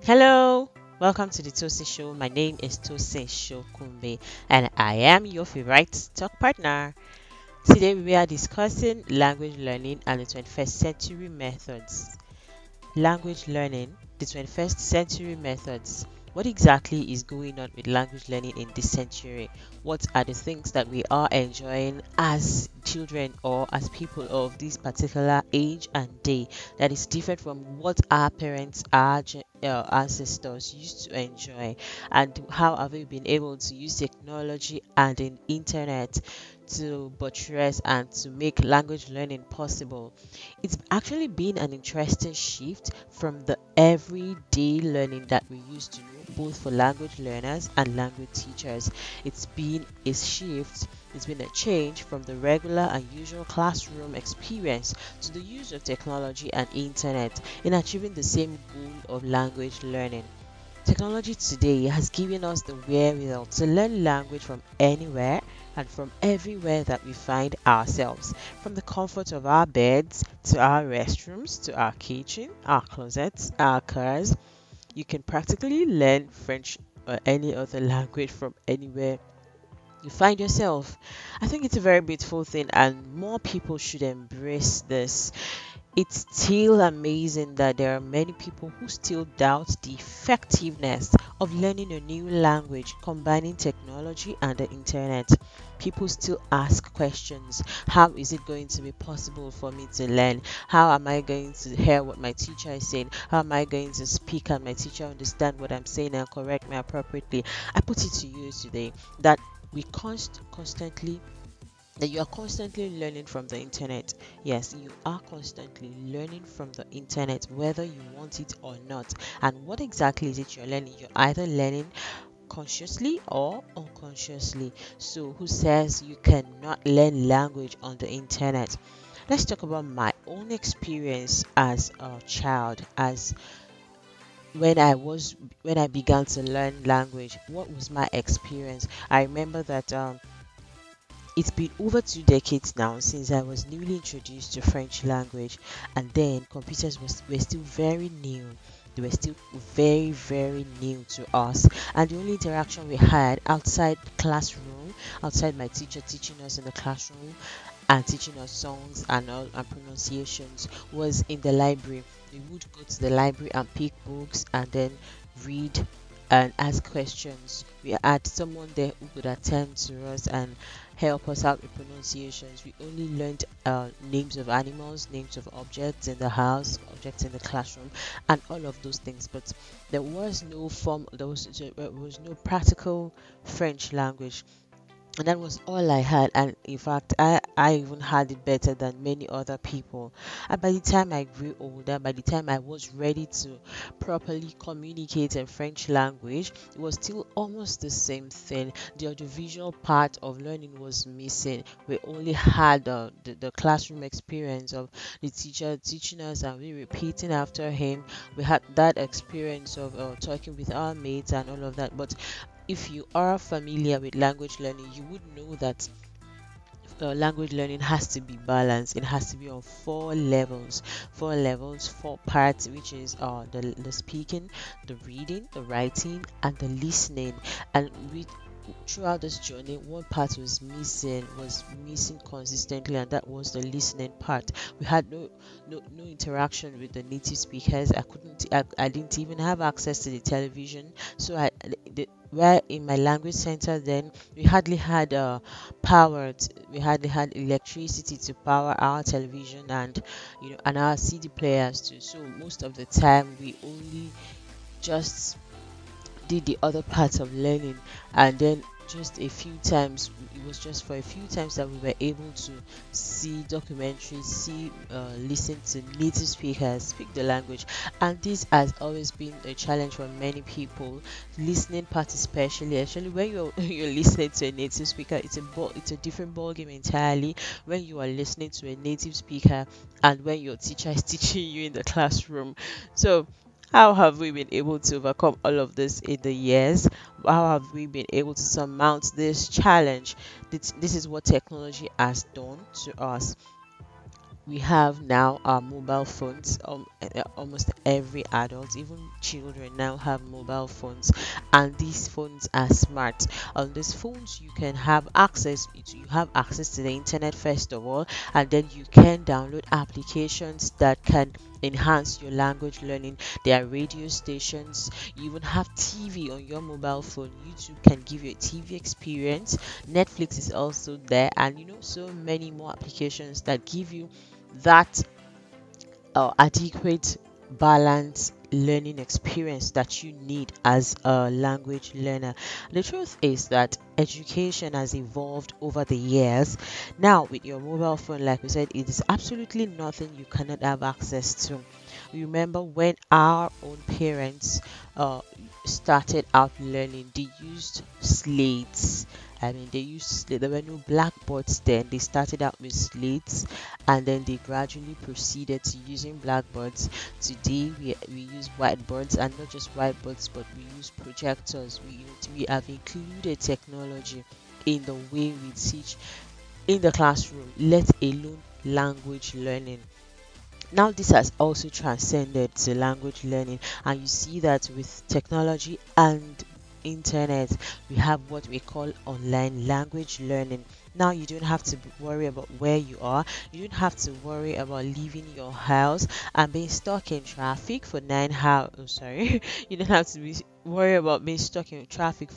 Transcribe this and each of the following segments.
Hello, welcome to the Tosi Show. My name is Tosin Shokumbe and I am your favorite talk partner. Today we are discussing language learning and the 21st century methods. Language learning, the 21st century methods. What exactly is going on with language learning in this century? What are the things that we are enjoying as children or as people of this particular age and day that is different from what our parents, our ancestors used to enjoy? And how have we been able to use technology and the internet to buttress and to make language learning possible? It's actually been an interesting shift from the everyday learning that we used to know, both for language learners and language teachers. It's been a shift, it's been a change from the regular and usual classroom experience to the use of technology and internet in achieving the same goal of language learning. Technology today has given us the wherewithal to learn language from anywhere and from everywhere that we find ourselves, from the comfort of our beds to our restrooms to our kitchen, our closets, our cars. You can practically learn French or any other language from anywhere you find yourself. I think it's a very beautiful thing, and more people should embrace this. It's still amazing that there are many people who still doubt the effectiveness of learning a new language combining technology and the internet. People still ask questions. How is it going to be possible for me to learn? How am I going to hear what my teacher is saying? How am I going to speak and my teacher understand what I'm saying and correct me appropriately? I put it to you today that we constantly that you are constantly learning from the internet. Yes, you are constantly learning from the internet, whether you want it or not. And what exactly is it you're learning? You're either learning consciously or unconsciously. So, who says you cannot learn language on the internet? Let's talk about my own experience as a child, as when I began to learn language. What was my experience? I remember that it's been over 2 decades now since I was newly introduced to French language, and then were still very new. They were still very, very new to us, and the only interaction we had outside the classroom, outside my teacher teaching us in the classroom and teaching us songs and all and pronunciations, was in the library. We would go to the library and pick books and then read and ask questions. We had someone there who could attend to us and help us out with pronunciations. We only learned names of animals, names of objects in the house, objects in the classroom, and all of those things. But there was no practical French language, and that was all I had. And in fact, I even had it better than many other people. And by the time I grew older, by the time I was ready to properly communicate in French language, it was still almost the same thing. The audiovisual part of learning was missing. We only had the classroom experience of the teacher teaching us and we repeating after him. We had that experience of talking with our mates and all of that. But if you are familiar with language learning, you would know that language learning has to be balanced. It has to be on four levels, four parts, which is the speaking, the reading, the writing, and the listening. And we throughout this journey, one part was missing consistently, and that was the listening part. We had no interaction with the native speakers. I didn't even have access to the television. So where in my language center, then we hardly had we hardly had electricity to power our television and and our CD players too. So most of the time we only just did the other parts of learning, and then just a few times, it was just for a few times that we were able to see documentaries, listen to native speakers speak the language. And this has always been a challenge for many people. Listening part, especially when you're you're listening to a native speaker, it's a different ball game entirely when you are listening to a native speaker and when your teacher is teaching you in the classroom. So how have we been able to overcome all of this in the years? How have we been able to surmount this challenge? This is what technology has done to us. We have now our mobile phones. Almost every adult, even children, now have mobile phones, and these phones are smart. On these phones, you can have access. You have access to the internet first of all, and then you can download applications that can enhance your language learning. There are radio stations. You even have TV on your mobile phone. YouTube can give you a TV experience. Netflix is also there, and so many more applications that give you that adequate, balanced learning experience that you need as a language learner. The truth is that education has evolved over the years. Now, with your mobile phone, like we said, it is absolutely nothing you cannot have access to. Remember when our own parents uh, started out learning, they used slates. I mean, they used slate. There were no blackboards then. They started out with slates, and then they gradually proceeded to using blackboards. Today we use whiteboards, and not just whiteboards, but we use projectors. We have included technology in the way we teach in the classroom, let alone language learning. Now this has also transcended to language learning, and you see that with technology and internet, we have what we call online language learning. Now you don't have to worry about where you are. You don't have to worry about leaving your house and being stuck in traffic for 9 hours. Oh, sorry. You don't have to be worry about being stuck in traffic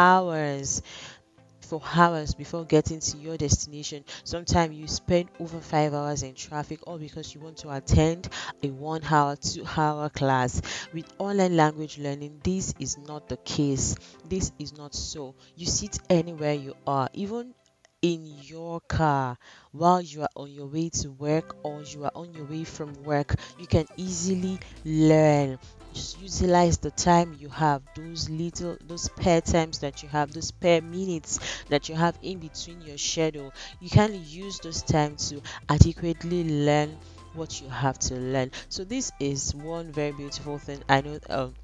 for hours before getting to your destination. Sometimes you spend over 5 hours in traffic, all because you want to attend a 1 hour, 2 hour class. With online language learning, this is not the case. This is not so. You sit anywhere you are, even in your car, while you are on your way to work or you are on your way from work. You can easily learn. Just utilize the time you have, those spare times that you have, those spare minutes that you have in between your schedule. You can use those time to adequately learn what you have to learn. So this is one very beautiful thing. I know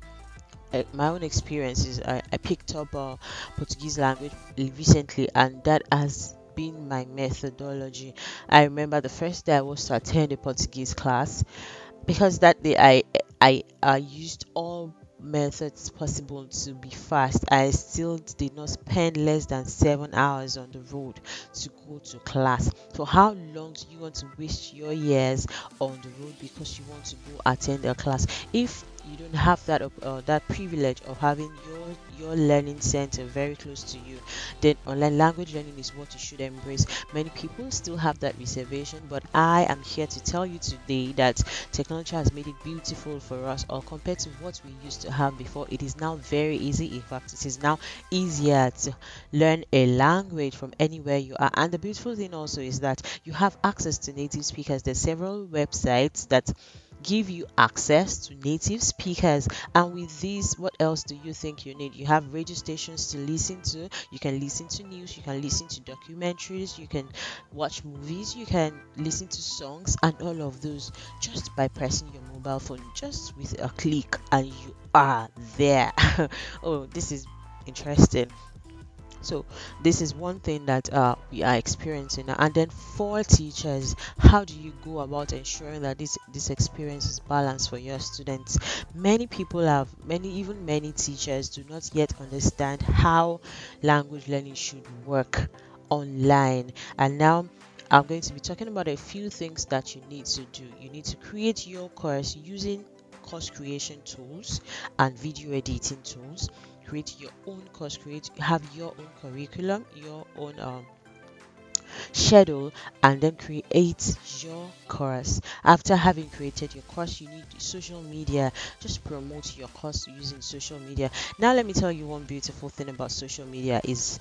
my own experience is I picked up Portuguese language recently, and that has been my methodology. I remember the first day I was to attend a Portuguese class, because that day I used all methods possible to be fast. I still did not spend less than 7 hours on the road to go to class. So how long do you want to waste your years on the road because you want to go attend a class? If you don't have that privilege of having your learning center very close to you, then online language learning is what you should embrace. Many people still have that reservation, but I am here to tell you today that technology has made it beautiful for us, or compared to what we used to have before. It is now very easy. In fact, it is now easier to learn a language from anywhere you are. And the beautiful thing also is that you have access to native speakers. There's several websites that give you access to native speakers, and with this, what else do you think you need? You have radio stations to listen to. You can listen to news, you can listen to documentaries, you can watch movies, you can listen to songs, and all of those just by pressing your mobile phone, just with a click, and you are there. Oh, this is interesting. So this is one thing that we are experiencing now. And then for teachers, how do you go about ensuring that this experience is balanced for your students? Many people have many even many teachers do not yet understand how language learning should work online. And now I'm going to be talking about a few things that you need to do. You need to create your course using course creation tools and video editing tools. Create your own course, have your own curriculum, your own schedule, and then create your course. After having created your course, you need social media. Just promote your course using social media. Now let me tell you one beautiful thing about social media is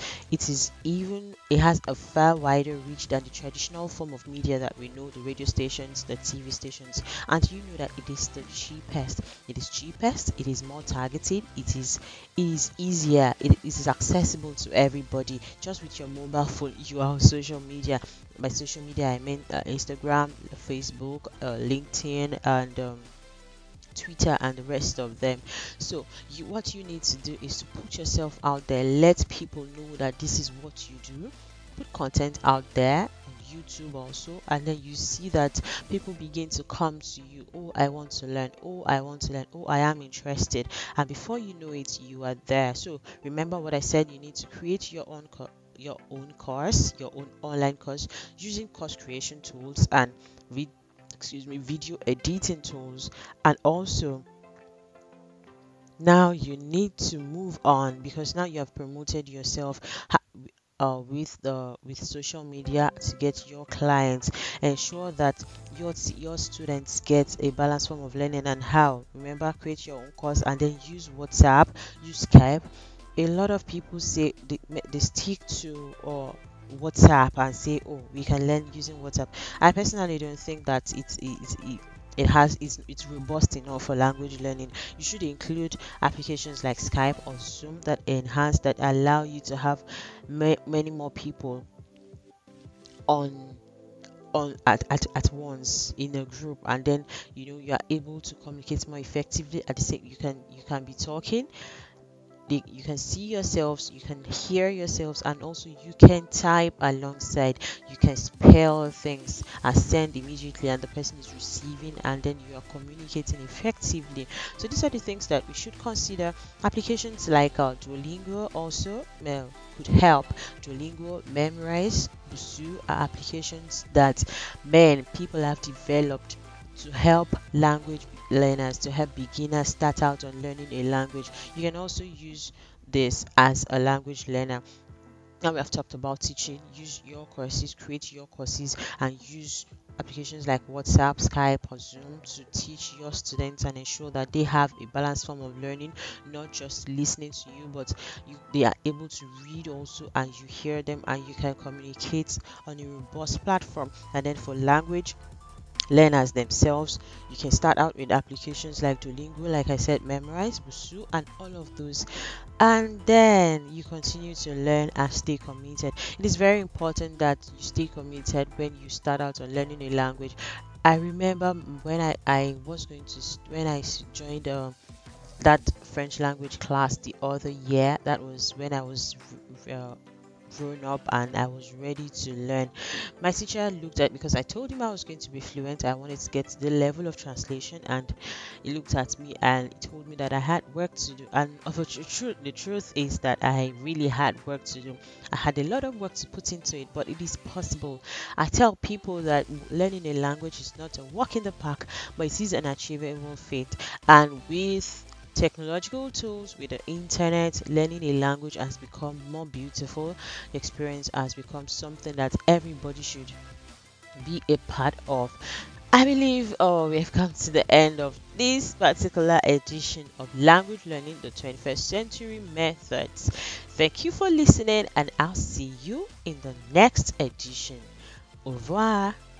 it has a far wider reach than the traditional form of media that we know, the radio stations, the TV stations. And you know that it is the cheapest. It is cheapest, it is more targeted, it is easier, it is accessible to everybody. Just with your mobile phone, you are on social media. By social media, I mean Instagram, Facebook, LinkedIn, and Twitter, and the rest of them. So what you need to do is to put yourself out there. Let people know that this is what you do. Put content out there on YouTube also, and then you see that people begin to come to you. Oh, I want to learn. Oh, I want to learn. Oh, I am interested. And before you know it, you are there. So remember what I said, you need to create your own course, your own online course using course creation tools and vid- video editing tools. And also, now you need to move on because now you have promoted yourself with social media to get your clients. Ensure that your students get a balanced form of learning. And how? Remember, create your own course and then use WhatsApp, use Skype. A lot of people say they stick to or WhatsApp and say, oh, we can learn using WhatsApp. I personally don't think that it's robust enough for language learning. You should include applications like Skype or Zoom that enhance, that allow you to have many more people on at once in a group, and then you are able to communicate more effectively. At the same, you can be talking, you can see yourselves, you can hear yourselves, and also you can type alongside. You can spell things and send immediately, and the person is receiving, and then you are communicating effectively. So these are the things that we should consider. Applications like Duolingo also could help. Duolingo, Memrise, Busu are applications that people have developed to help language learners, to help beginners start out on learning a language. You can also use this as a language learner. Now we have talked about teaching. Use your courses, create your courses, and use applications like WhatsApp, Skype, or Zoom to teach your students and ensure that they have a balanced form of learning, not just listening to you, but they are able to read also, and you hear them, and you can communicate on a robust platform. And then for language learners themselves, you can start out with applications like Duolingo, like I said, Memrise, Busu, and all of those, and then you continue to learn and stay committed. It is very important that you stay committed when you start out on learning a language. I remember when I was going to when joined that French language class the other year. That was when I was uh, grown up and I was ready to learn. My teacher looked at, because I told him I was going to be fluent, I wanted to get to the level of translation, and he looked at me and he told me that I had work to do. And of the truth is that I really had work to do. I had a lot of work to put into it, but it is possible. I tell people that learning a language is not a walk in the park, but it is an achievable feat. And with technological tools, with the internet, learning a language has become more beautiful. The experience has become something that everybody should be a part of. I believe we have come to the end of this particular edition of Language Learning, the 21st Century Methods. Thank you for listening, and I'll see you in the next edition. Au revoir.